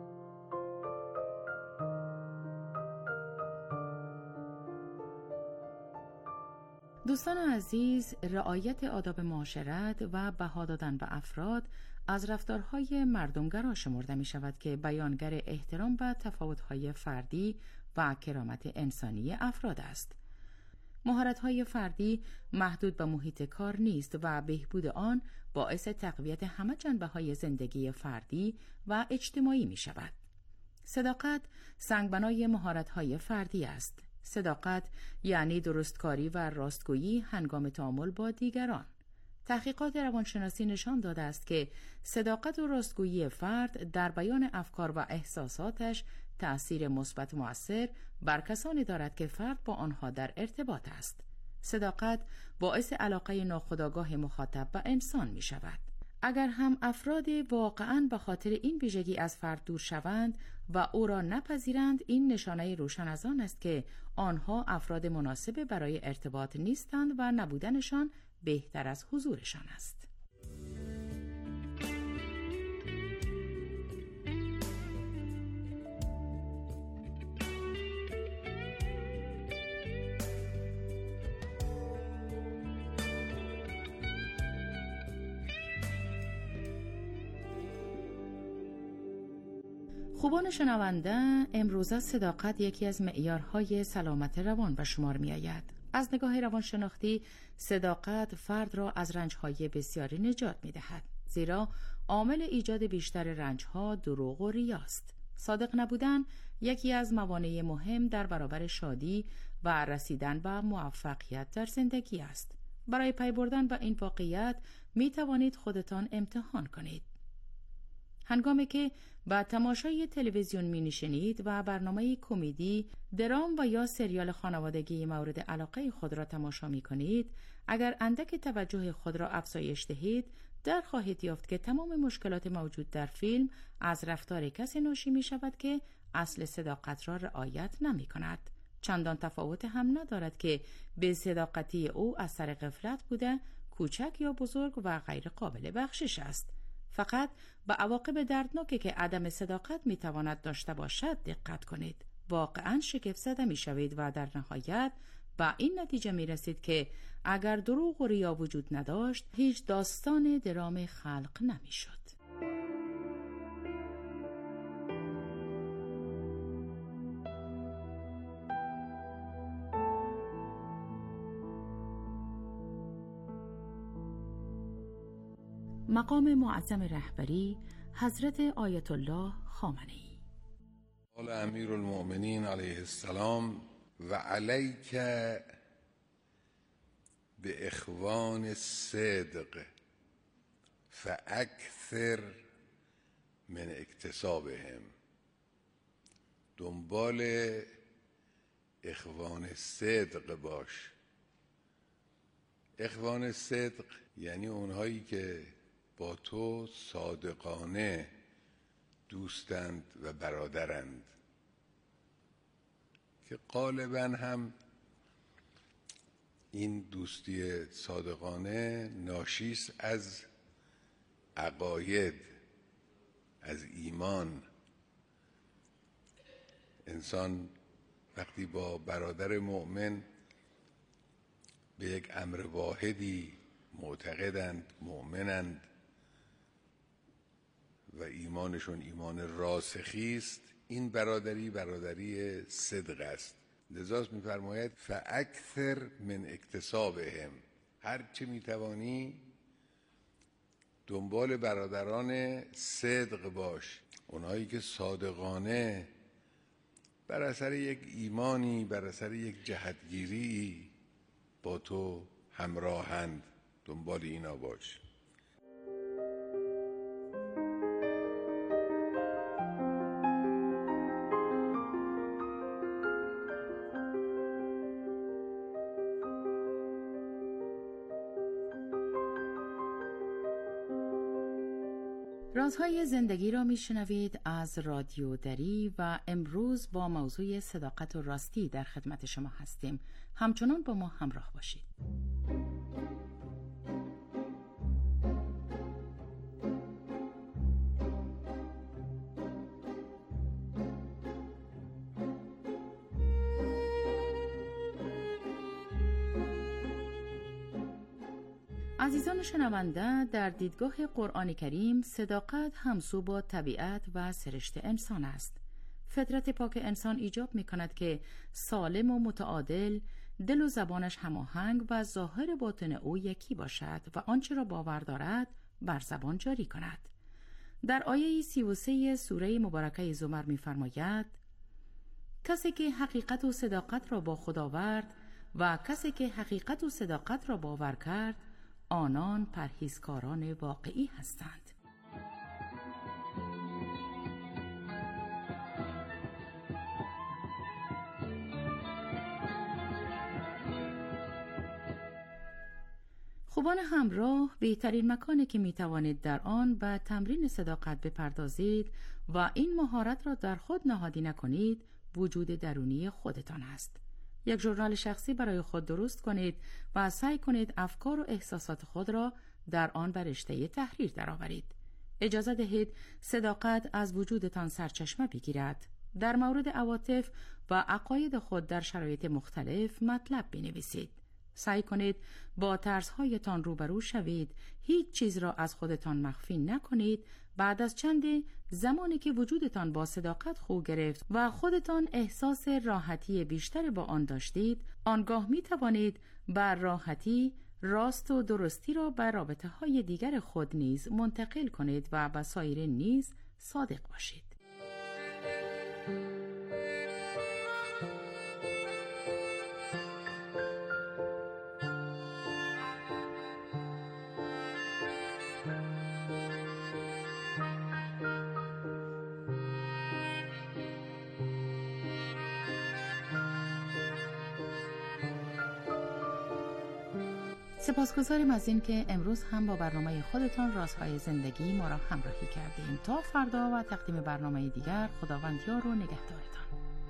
دوستان عزیز، رعایت آداب معاشرت و بها دادن به افراد از رفتارهای مردمگرا شمرده می شود که بیانگر احترام و تفاوت‌های فردی و کرامت انسانی افراد است. مهارت‌های فردی محدود به محیط کار نیست و بهبود آن باعث تقویت همه جنبه‌های زندگی فردی و اجتماعی می شود. صداقت سنگبنای مهارت‌های فردی است. صداقت یعنی درستکاری و راستگویی هنگام تعامل با دیگران. تحقیقات روانشناسی نشان داده است که صداقت و راستگویی فرد در بیان افکار و احساساتش تأثیر مثبت مؤثر بر کسانی دارد که فرد با آنها در ارتباط است. صداقت باعث علاقه ناخودآگاه مخاطب به انسان می شود. اگر هم افراد واقعاً به خاطر این ویژگی از فرد دور شوند و او را نپذیرند، این نشانه روشن از آن است که آنها افراد مناسب برای ارتباط نیستند و نبودنشان بهتر از حضورشان است. خوبان شنونده، امروزه صداقت یکی از معیارهای سلامت روان به شمار می آید. از نگاه روانشناختی، صداقت فرد را از رنج‌های بسیاری نجات می‌دهد، زیرا عامل ایجاد بیشتر رنج‌ها دروغ و ریاست. صادق نبودن یکی از موانع مهم در برابر شادی و رسیدن به موفقیت در زندگی است. برای پی بردن به این واقعیت می توانید خودتان امتحان کنید. هنگامی که با تماشای تلویزیون می نشینید و برنامه کمدی، درام و یا سریال خانوادگی مورد علاقه خود را تماشا می کنید، اگر اندک توجه خود را افزایش دهید، در خواهید یافت که تمام مشکلات موجود در فیلم از رفتار کسی ناشی می شود که اصل صداقت را رعایت نمی کند. چندان تفاوت هم ندارد که به صداقتی او از سر غفلت بوده، کوچک یا بزرگ و غیر قابل بخشش است. فقط به عواقب دردناکی که عدم صداقت می تواند داشته باشد دقت کنید. واقعاً شگفت زده می شوید و در نهایت به این نتیجه می رسید که اگر دروغ و ریا وجود نداشت، هیچ داستان درام خلق نمی شد. مقام معظم رهبری حضرت آیت الله خامنه‌ای. قال امیر المؤمنین علیه السلام و علیک به اخوان صدق فاکثر من اکتسابهم. دنبال اخوان صدق باش. اخوان صدق یعنی اونهایی که با تو صادقانه دوستند و برادرند، که غالبا هم این دوستی صادقانه ناشیست از عقاید، از ایمان انسان وقتی با برادر مؤمن به یک امر واحدی معتقدند، مؤمنند و ایمانشون ایمان راسخی است، این برادری برادری صدق است. لذا می‌فرماید فاکثر من اکتسابهم، هر چه میتوانی دنبال برادران صدق باش، اونایی که صادقانه بر اثر یک ایمانی، بر اثر یک جهتگیری با تو همراهند، دنبال اینا باش. رازهای زندگی را میشنوید از رادیو دری و امروز با موضوع صداقت و راستی در خدمت شما هستیم. همچنان با ما همراه باشید. عزیزان شنونده، در دیدگاه قرآن کریم صداقت همسو با طبیعت و سرشت انسان است. فطرت پاک انسان ایجاب می کند که سالم و متعادل، دل و زبانش هماهنگ و ظاهر باطن او یکی باشد و آنچه را باور دارد بر زبان جاری کند. در آیه سی و سه سوره مبارکه زمر می فرماید کسی که حقیقت و صداقت را با خود آورد و کسی که حقیقت و صداقت را باور کرد، آنان پرهیزکاران واقعی هستند. خوبان همراه، بهترین مکانی که می توانید در آن به تمرین صداقت بپردازید و این مهارت را در خود نهادی نکنید، وجود درونی خودتان است. یک ژورنال شخصی برای خود درست کنید و سعی کنید افکار و احساسات خود را در آن به رشته تحریر درآورید. اجازه دهید صداقت از وجودتان سرچشمه بگیرد. در مورد عواطف و عقاید خود در شرایط مختلف مطلب بنویسید. سعی کنید با ترس‌هایتان روبرو شوید. هیچ چیز را از خودتان مخفی نکنید. بعد از چند زمانی که وجودتان با صداقت خو گرفت و خودتان احساس راحتی بیشتر با آن داشتید، آنگاه می توانید بر راحتی، راست و درستی را بر رابطه های دیگر خود نیز منتقل کنید و به سایر نیز صادق باشید. سپاسگزاریم از این که امروز هم با برنامه خودتان رازهای زندگی ما را همراهی کردیم. تا فردا و تقدیم برنامه دیگر، خداوند یار و نگهدارتان.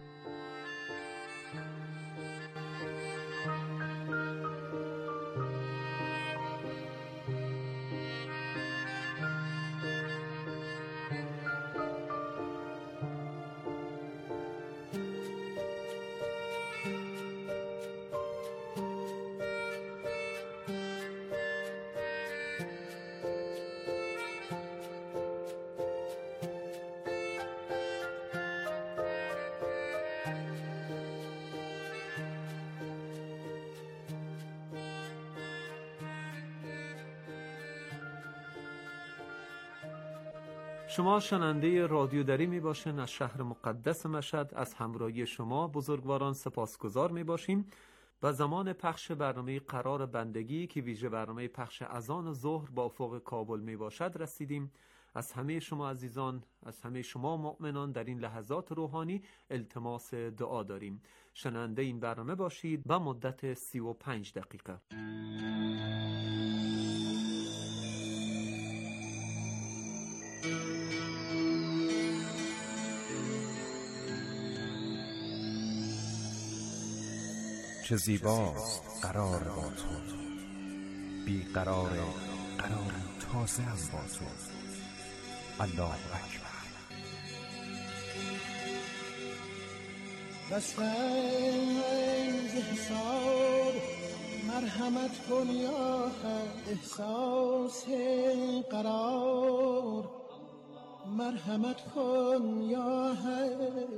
شما شنونده رادیو دری می باشین. از شهر مقدس مشهد از همراهی شما بزرگواران سپاسگزار می باشیم. و زمان پخش برنامه قرار بندگی که ویژه برنامه پخش اذان ظهر با افق کابل می باشد رسیدیم. از همه شما عزیزان، از همه شما مؤمنان در این لحظات روحانی التماس دعا داریم. شنونده این برنامه باشید به مدت سی و پنج دقیقه. چه زیباست قرار با تو، بی قرار قرار تازه هم با تو. الله اکبر. بستن ز حساب مرحمت کن یا حق احساس قرار مرحمت کن یا حق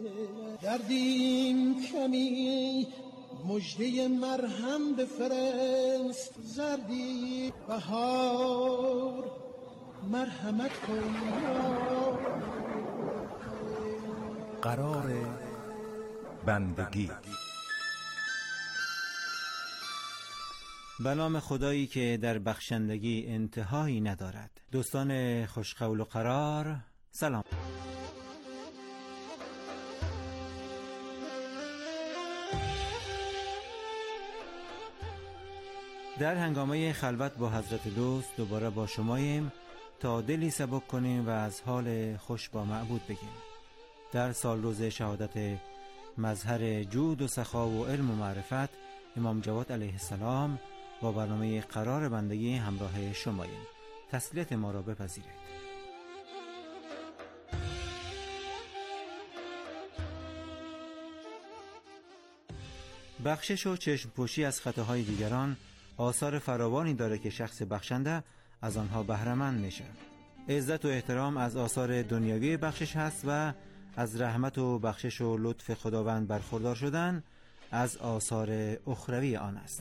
دردیم کمی مجده مرهم بفرست زردی بهار مرحمت کن یا قرار بندگی. به نام خدایی که در بخشندگی انتهایی ندارد. دوستان خوشقول و قرار، سلام. در هنگامه خلوت با حضرت دوست دوباره با شماییم تا دلی سبک کنیم و از حال خوش با معبود بگیم. در سال روز شهادت مظهر جود و سخا و علم و معرفت امام جواد علیه السلام با برنامه قرار بندگی همراه شماییم. تسلیت ما را بپذیرید. بخشش و چشم پوشی از خطاهای دیگران آثار فراوانی داره که شخص بخشنده از آنها بهره‌مند میشه. عزت و احترام از آثار دنیوی بخشش هست و از رحمت و بخشش و لطف خداوند برخوردار شدن از آثار اخروی آن است.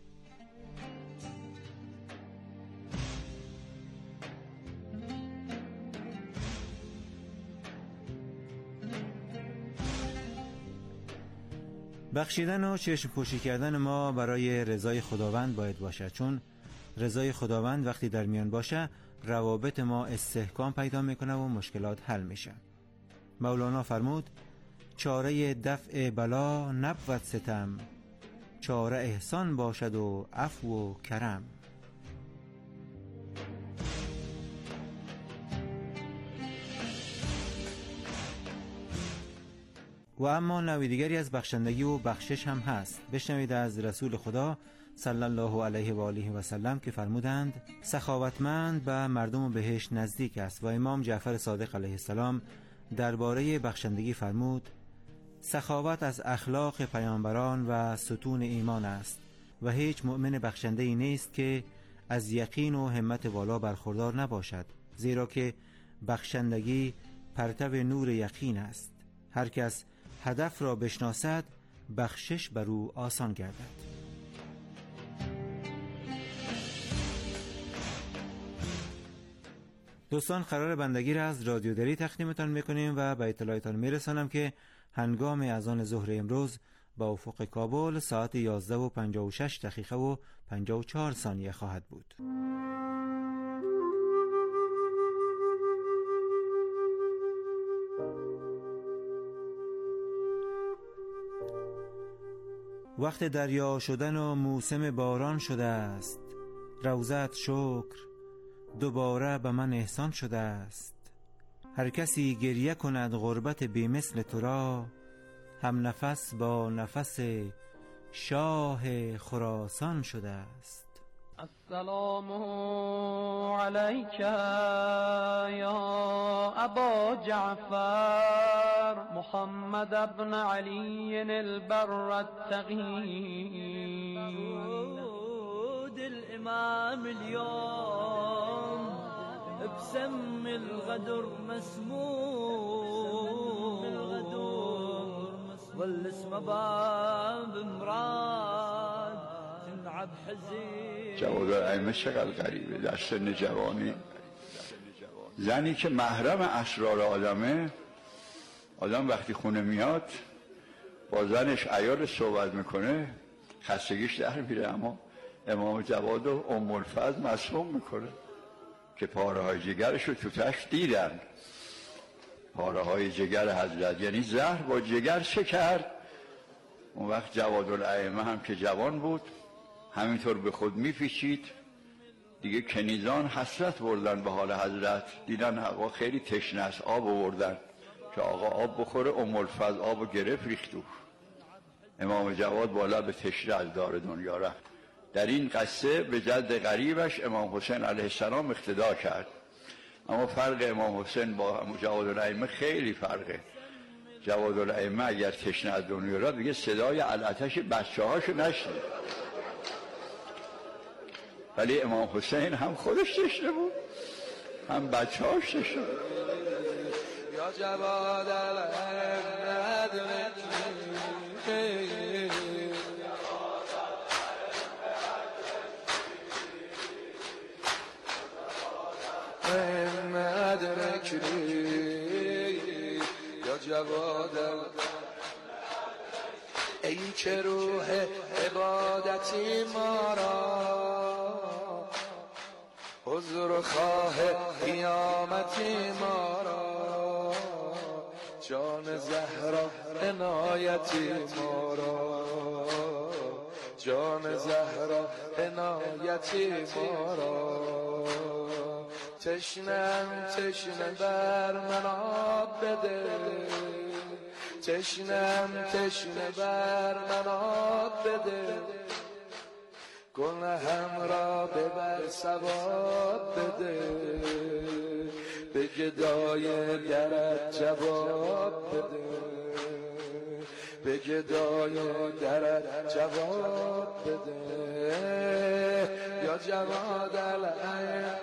بخشیدن و چشم پوشی کردن ما برای رضای خداوند باید باشه، چون رضای خداوند وقتی در میان باشه روابط ما استحکام پیدا میکنه و مشکلات حل میشه. مولانا فرمود چاره دفع بلا نبود ستم، چاره احسان باشد و عفو و کرم. و اما نوع دیگری از بخشندگی و بخشش هم هست. بشنوید از رسول خدا صلی الله علیه و آله و سلم که فرمودند سخاوتمند به مردم بهشت نزدیک است. و امام جعفر صادق علیه السلام درباره بخشندگی فرمود سخاوت از اخلاق پیامبران و ستون ایمان است و هیچ مؤمن بخشنده‌ای نیست که از یقین و همت والا برخوردار نباشد، زیرا که بخشندگی پرتو نور یقین است. هر کس هدف را بشناسد بخشش بر او آسان گردد. دوستان قرار بندگی را از رادیو دری تقدیمتان میکنیم و به اطلاعتان میرسانم که هنگام اذان ظهر امروز با افق کابل ساعت یازده و پنجاه و شش دقیقه و پنجاه و چهار ثانیه خواهد بود. وقت دریا شدن و موسم باران شده است، روزت شکر دوباره به من احسان شده است. هر کسی گریه کند غربت بی مثل تو را، هم نفس با نفس شاه خراسان شده است. السلام علیک یا ابا جعفر محمد ابن علی البر التقی الامام اليوم بسم الغدر مسموم والاسم باب مراد تنعب حزين. جواد الائمه چقدر غریبه در سن جوانی. زنی که محرم اسرار آدمه، آدم وقتی خونه میاد با زنش عیال صحبت میکنه خستگیش در میره، اما امام جواد و ام الفضل مسموم میکنه که پاره های جگرش رو تو تشت دیدن. پاره های جگر حضرت یعنی زهر با جگر چه کرد. اون وقت جواد الائمه هم که جوان بود همینطور به خود میپیچید دیگه. کنیزان حسرت بردن به حال حضرت، دیدن آقا خیلی تشنه است، آب آوردن که آقا آب بخوره. ام الفضل آب و گرفت ریختو. امام جواد بالا به تشنه از دار دنیا رفت. در این قصه به جد غریبش امام حسین علیه السلام اقتدا کرد. اما فرق امام حسین با جواد الائمه خیلی فرقه. جوادالائمه اگر تشنه از دنیا را دیگه صدای العطش بچه هاشو نشنید، ولی امام حسین هم خودش تشنه بود هم بچه هاش تشنه بود. یا جوادالائمه ادرکنی یا جوادل، ای که روح عبادتی ما را، حضور خواه قیامتی ما را، جان زهرا عنایتی ما را، جان زهرا عنایتی ما را. تشنم تشنه بر من آب بده، تشنم تشنه بر من آب بده، گناهم را ببر ثواب بده، به گدای درت جواب بده، به گدای درت جواب بده. یا جوادالائمه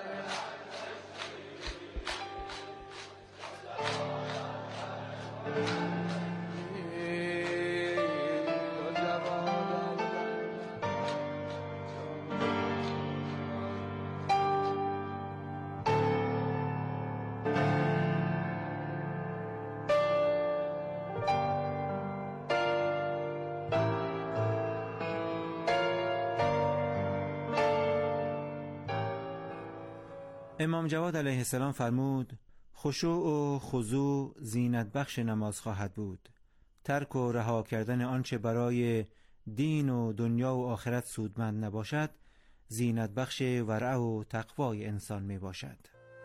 امام جواد علیه السلام فرمود خشوع و خضوع زینت بخش نماز خواهد بود. ترک و رها کردن آنچه برای دین و دنیا و آخرت سودمند نباشد زینت بخش ورع و تقوای انسان می باشد.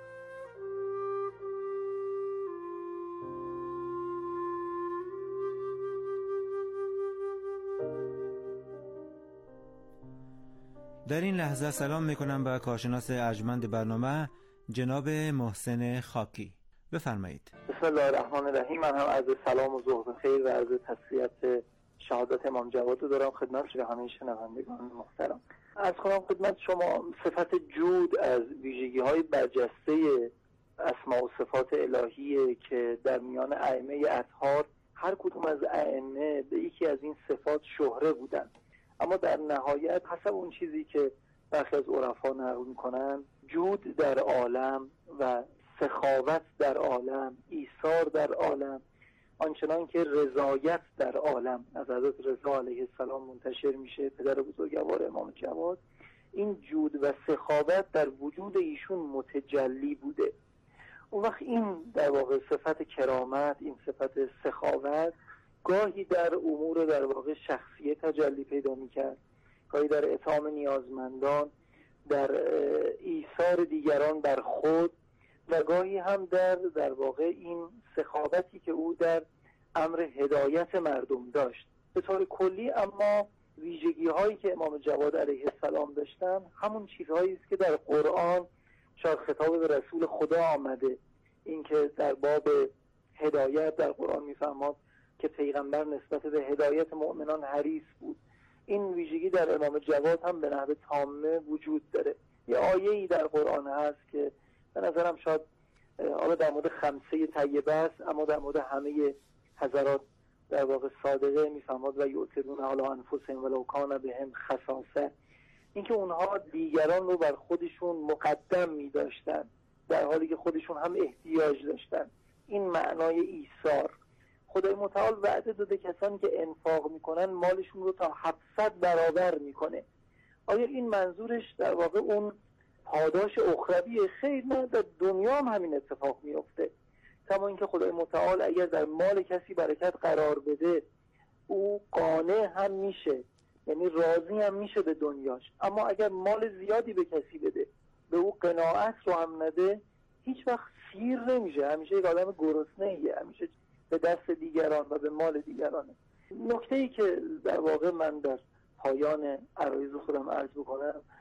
در این لحظه سلام میکنم به کارشناس ارجمند برنامه جناب محسن خاکی. بفرمایید. بسم الله الرحمن الرحیم. من هم عرض سلام و ذوق خیر و عرض تسلیت شهادت امام جواد رو دارم خدمت همه شنوندگان محترم. عرض کنم خدمت شما صفت جود از ویژگی‌های برجسته اسماء و صفات الهیه که در میان ائمه اطهار هر کدوم از ائمه به یکی از این صفات شهره بودن، اما در نهایت حسب اون چیزی که برخی از عرفا نقل میکنن جود در عالم و سخاوت در عالم، ایثار در عالم، آنچنان که رضایت در عالم از حضرت رضا علیه السلام منتشر میشه، پدر بزرگوار امام جواد، این جود و سخاوت در وجود ایشون متجلی بوده. اون وقت این در واقع صفت کرامت، این صفت سخاوت گاهی در امور در واقع شخصیه تجلی پیدا میکرد، گاهی در اطعام نیازمندان، در ایثار دیگران بر خود، و گاهی هم در در واقع این سخاوتی که او در امر هدایت مردم داشت. به طور کلی اما ویژگی هایی که امام جواد علیه السلام داشتن همون چیزهایی است که در قرآن شاید خطاب به رسول خدا آمده، اینکه در باب هدایت در قرآن میفرماد که پیغمبر نسبت به هدایت مؤمنان حریص بود. این ویژگی در امام جواد هم به نحو تامه وجود داره. یه آیه‌ای در قرآن هست که به نظرم شاید حالا در مورد خمسه طیبه است، اما در مورد همه حضرات در واقع صادقه میفرماد و یؤثرون علی انفسهم ولو کان بهم خصاصه، اینکه اونها دیگران رو بر خودشون مقدم می‌داشتن در حالی که خودشون هم احتیاج داشتن. این معنای ایثار. خدای متعال وعده داده کسانی که انفاق میکنن مالشون رو تا هفتصد برابر میکنه. آیا این منظورش در واقع اون پاداش اخروی؟ خیر، نه، در دنیا هم همین اتفاق میفته. کما اینکه خدای متعال اگر در مال کسی برکت قرار بده او قانع هم میشه، یعنی راضی هم میشه به دنیاش، اما اگر مال زیادی به کسی بده به او قناعت رو هم نده هیچ وقت سیر نمیشه، همیشه یک آدم گرسنه‌ایه، همیشه به دست دیگران و به مال دیگرانه. نکته‌ای که در واقع من در پایان عرایض خودم عرض بکنم